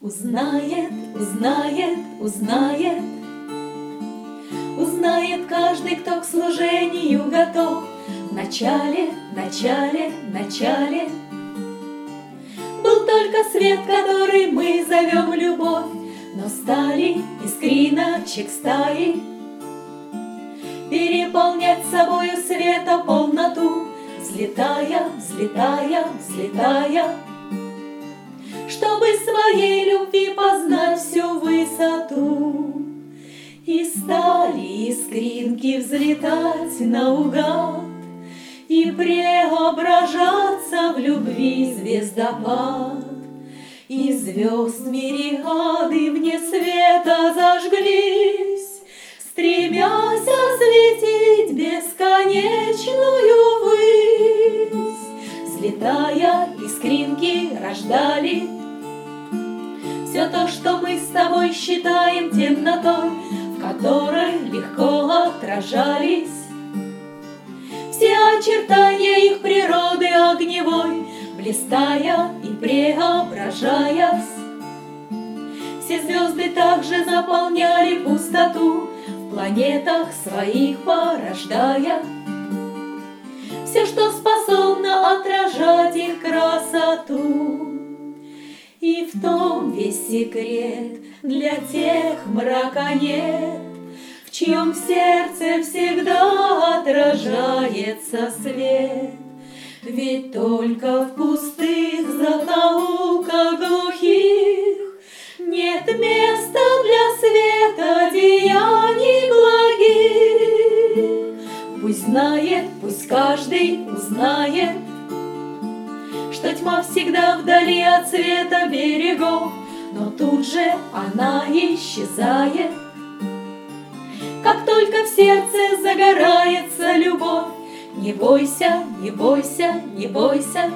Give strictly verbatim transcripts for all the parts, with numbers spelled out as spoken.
Узнает, узнает, узнает, узнает каждый, кто к служению готов. В начале, начале, начале был только свет, который мы зовем любовь, но стали искриночек стаи переполнять собою света полноту, взлетая, взлетая, взлетая, чтобы своей любви познать всю высоту. И стали искринки взлетать наугад и преображаться в любви звездопад. И звезд мириады вне света зажглись, стремясь осветить бесконечную высь. Взлетая, искринки рождали все то, что мы с тобой считаем темнотой, в которой легко отражались все очертания их природы огневой, блистая и преображаясь. Все звезды также заполняли пустоту, в планетах своих порождая все, что способно отражать их красоту. И в том весь секрет, для тех мрака нет, в чьем сердце всегда отражается свет. Ведь только в пустых закоулках глухих нет места для света деяний благих. Пусть знает, пусть каждый узнает, что тьма всегда вдали от света берегов, но тут же она исчезает, как только в сердце загорается любовь. Не бойся, не бойся, не бойся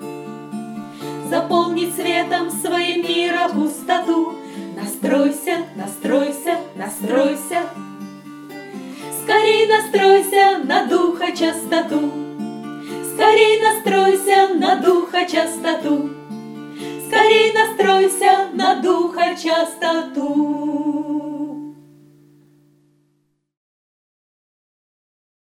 заполнить светом своим мира пустоту. Настройся, настройся, настройся, скорей настройся на духа чистоту. Скорей настройся на духа чистоту, скорей настройся на духа чистоту.